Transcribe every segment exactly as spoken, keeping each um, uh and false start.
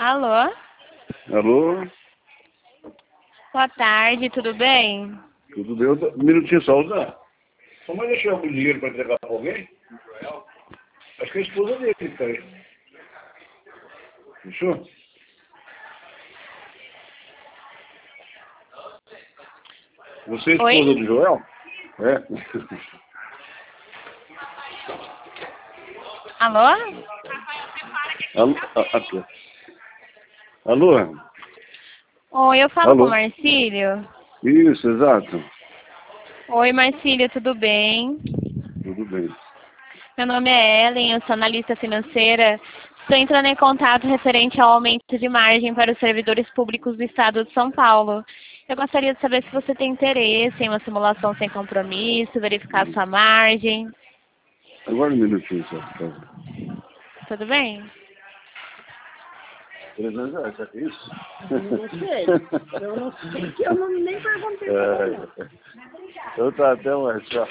Alô? Alô? Boa tarde, tudo bem? Tudo bem? Um minutinho só, Zé. Sua mãe deixou algum dinheiro para entregar para alguém? Acho que é a esposa dele que tá aí. Fechou? Você é a esposa Oi? do Joel? É. Alô? Alô? Ah, aqui. Alô? Oi, eu falo com o Alô? Marcílio. Isso, exato. Oi, Marcílio, tudo bem? Tudo bem. Meu nome é Ellen, eu sou analista financeira. Estou entrando em contato referente ao aumento de margem para os servidores públicos do Estado de São Paulo. Eu gostaria de saber se você tem interesse em uma simulação sem compromisso, verificar sua margem. Agora um minutinho só, por favor. Tudo bem? trezentos reais, será que é isso? Eu não sei. Eu não sei, que eu não, nem perguntei pra ele. É. Eu tá até mais, tchau.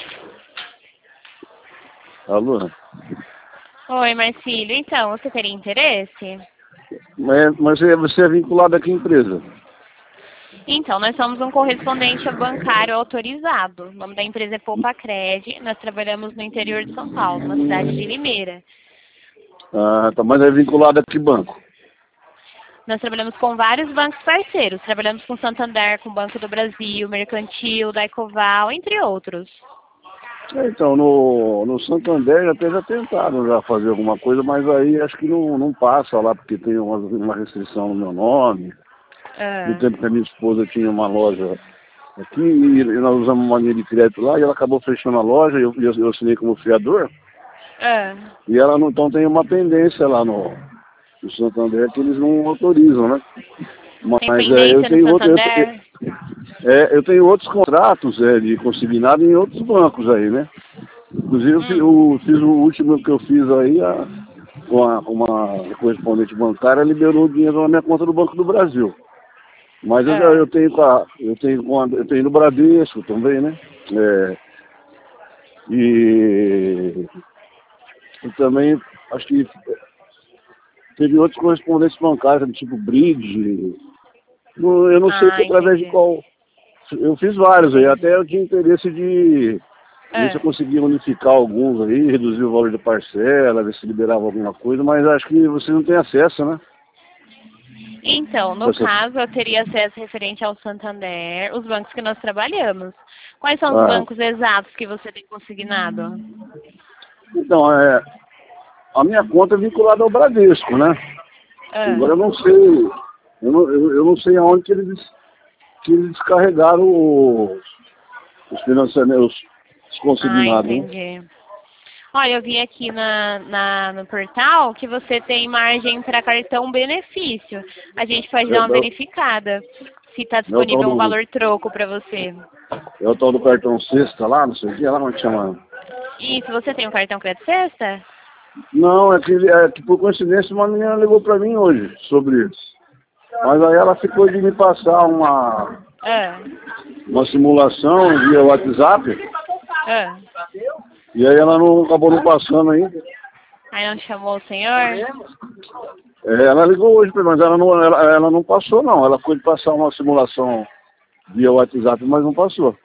Alô? Oi, Marcílio. Então, você teria interesse? Mas, mas você você é vinculado a que empresa? Então, nós somos um correspondente bancário autorizado. O nome da empresa é Poupacred. Nós trabalhamos no interior de São Paulo, na cidade de Limeira. Ah, tá, mas é vinculado a que banco? Nós trabalhamos com vários bancos parceiros. Trabalhamos com Santander, com Banco do Brasil, Mercantil, Daicoval, entre outros. É, então, no, no Santander até já tentaram já fazer alguma coisa, mas aí acho que não, não passa lá, porque tem uma, uma restrição no meu nome. No Ah, tempo que a minha esposa tinha uma loja aqui, e nós usamos uma linha de crédito lá, e ela acabou fechando a loja, e eu, eu, eu assinei como fiador, ah. e ela não, então tem uma pendência lá no, no Santander que eles não autorizam, né? Tem Mas é, eu pendência no tenho outro, eu, Santander? é, eu tenho outros contratos é, de consignado em outros bancos aí, né? Inclusive eu fiz, Hum, o, fiz o último que eu fiz aí, a, uma, uma correspondente bancária liberou o dinheiro na minha conta do Banco do Brasil. Mas eu, já- ah. eu tenho com a, eu tenho com a, eu tenho no Bradesco também, né? É, e, e também acho que teve outros correspondentes bancários, tipo Bridge. Não- Eu não sei Ah, através de entendi. qual. Eu fiz vários aí, Entendi. até eu tinha interesse de ver se eu Ah. conseguia unificar alguns aí, reduzir o valor da parcela, ver se liberava alguma coisa, mas acho que você não tem acesso, né? Então, no Essa, caso, eu teria acesso referente ao Santander, os bancos que nós trabalhamos. Quais são os ah, bancos exatos que você tem consignado? então, é, a minha conta é vinculada ao Bradesco, né? Ah, Agora eu não sei, eu não, eu, eu não sei aonde que eles, que eles descarregaram os, os financiamentos, os ah, consignados, né? entendi. Olha, eu vi aqui na, na- no portal que você tem margem para cartão benefício. A gente pode É, dar uma é, verificada se está é o tal disponível um do, valor troco para você. é o tal do cartão sexta lá, não sei o que, lá como é que chama. Isso, você tem um cartão crédito sexta? Não, é que, é que por coincidência uma menina ligou pra mim hoje sobre isso. Mas aí ela ficou de me passar uma, Ah, uma simulação via WhatsApp, ah. e aí ela não acabou não passando ainda. Aí não chamou o senhor? É, ela ligou hoje, mas ela não, ela, ela não passou não. Ela foi de passar uma simulação via WhatsApp, mas não passou.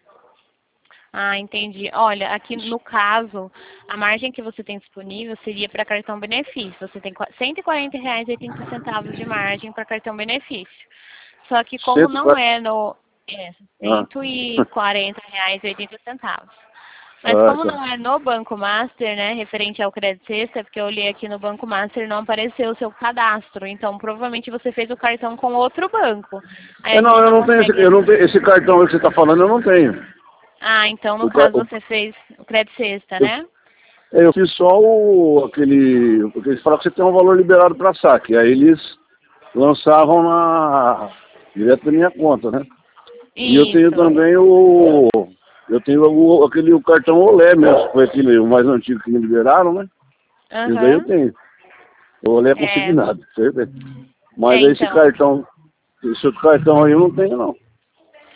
Ah, entendi. Olha, aqui no caso, a margem que você tem disponível seria para cartão benefício. Você tem qua- cento e quarenta reais e oitenta centavos de margem para cartão benefício. Só que como Cento, não é no... É, ah, cento e quarenta reais e oitenta centavos. Mas ah, como tá. não é no Banco Master, né, referente ao crédito sexta, porque eu olhei aqui no Banco Master não apareceu o seu cadastro. Então, provavelmente você fez o cartão com outro banco. Aí É, a não, gente eu não não tenho esse, consegue... eu não tenho esse cartão que você está falando, eu não tenho. Ah, então no O, ca- caso o, você fez o crédito sexta, eu, né? é, eu fiz só o, aquele, porque eles falaram que você tem um valor liberado para saque, aí eles lançavam na, direto da minha conta, né? E eu tenho Isso. também o, eu tenho o, aquele o cartão Olé mesmo, que foi aquele o mais antigo que me liberaram, né? Isso daí eu Aham. tenho. O Olé é É, consignado, você vê. Mas é, esse então. cartão, esse outro cartão aí eu não tenho não.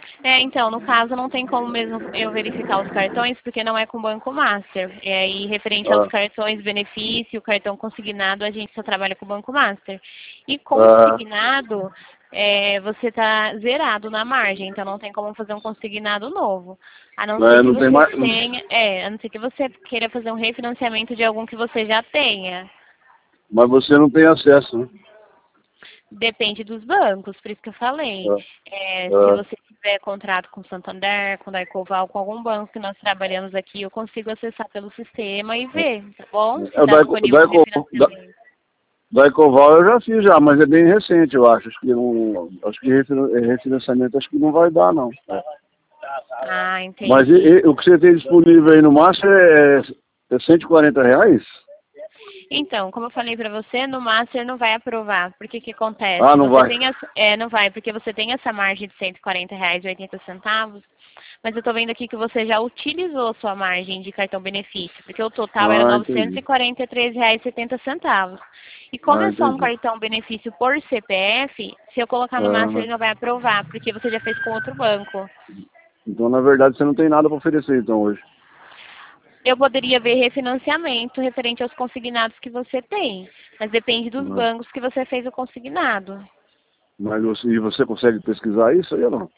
É, então, no caso, não tem como mesmo eu verificar os cartões, porque não é com o Banco Master. E aí, referente aos Ah, cartões benefício, cartão consignado, a gente só trabalha com o Banco Master. E ah, consignado, é, você está zerado na margem, então não tem como fazer um consignado novo. A não ser é, que não tem você mais. tenha, é, a não ser que você queira fazer um refinanciamento de algum que você já tenha. Mas você não tem acesso, né? Depende dos bancos, por isso que eu falei. Ah, É, se ah, você tiver contrato com Santander, com Daicoval, com algum banco que nós trabalhamos aqui, eu consigo acessar pelo sistema e ver, tá bom? Se é o está Daico, disponível o Daico, da, refinanciamento. Daicoval eu já fiz já, mas é bem recente, eu acho. Acho que, não, acho que refin- refinanciamento acho que não vai dar, não. É. Ah, Mas e, entendi. e, o que você tem disponível aí no Master é, é cento e quarenta reais? Então, como eu falei para você, no Master não vai aprovar. Porque que Ah, acontece? não Você vai. tem essa, é, não vai, porque você tem essa margem de cento e quarenta reais e oitenta centavos, mas eu estou vendo aqui que você já utilizou a sua margem de cartão benefício, porque o total era Ah, novecentos entendi. e quarenta e três reais e setenta centavos. E como Ah, é só um entendi. cartão benefício por C P F, se eu colocar no Master Ah, ele não vai aprovar, porque você já fez com outro banco. então, na verdade, você não tem nada para oferecer, então, hoje. Eu poderia ver refinanciamento referente aos consignados que você tem, mas depende dos Ah, bancos que você fez o consignado. mas você, e você consegue pesquisar isso aí ou não?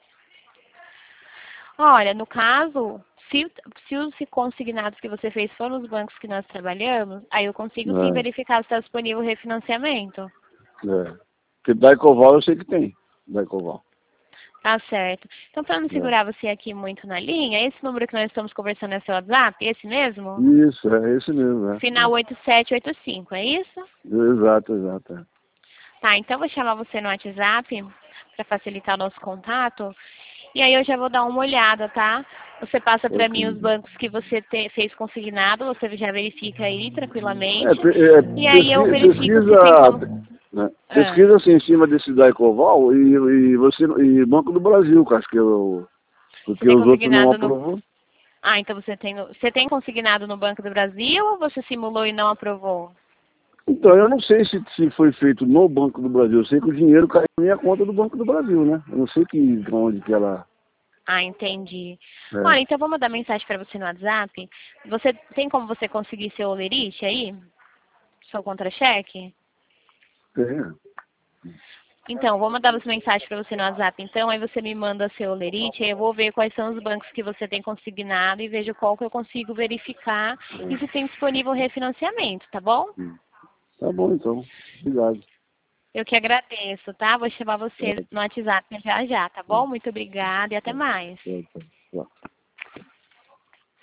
Olha, no caso, se, se os consignados que você fez foram os bancos que nós trabalhamos, aí eu consigo sim verificar se está disponível o refinanciamento. É, é. Porque Daicoval eu sei que tem. Daicoval. Tá certo. Então, para não É. segurar você aqui muito na linha, esse número que nós estamos conversando é seu WhatsApp? Esse mesmo? Isso, é esse mesmo, é. Final oito sete oito cinco, é isso? Exato, exato. É. Tá, então eu vou chamar você no WhatsApp para facilitar o nosso contato. E aí eu já vou dar uma olhada, tá? Você passa para Ok. mim os bancos que você te, fez consignado, você já verifica aí É, tranquilamente. pe- é, E aí eu pesqui- verifico se tem pesquisa, como. né, Ah, pesquisa assim em cima desse Daicoval e, e você e Banco do Brasil, que acho que eu, você porque tem os outros não consignado no. aprovam. Ah, então você tem. Você tem consignado no Banco do Brasil ou você simulou e não aprovou? Então, eu não sei se, se foi feito no Banco do Brasil. Eu sei que o dinheiro caiu na minha conta do Banco do Brasil, né? Eu não sei que, onde que ela... Ah, entendi. É, Olha, então vou mandar mensagem para você no WhatsApp. Você tem como você conseguir seu olerite aí? Seu contra-cheque? é. Então, vou mandar essa mensagem para você no WhatsApp. Então, aí você me manda seu olerite, aí eu vou ver quais são os bancos que você tem consignado e vejo qual que eu consigo verificar e se tem disponível refinanciamento, tá bom? Tá bom, então. Obrigado. Eu que agradeço, tá? Vou chamar você no WhatsApp já já, tá bom? Muito obrigada e até mais. É, é, é.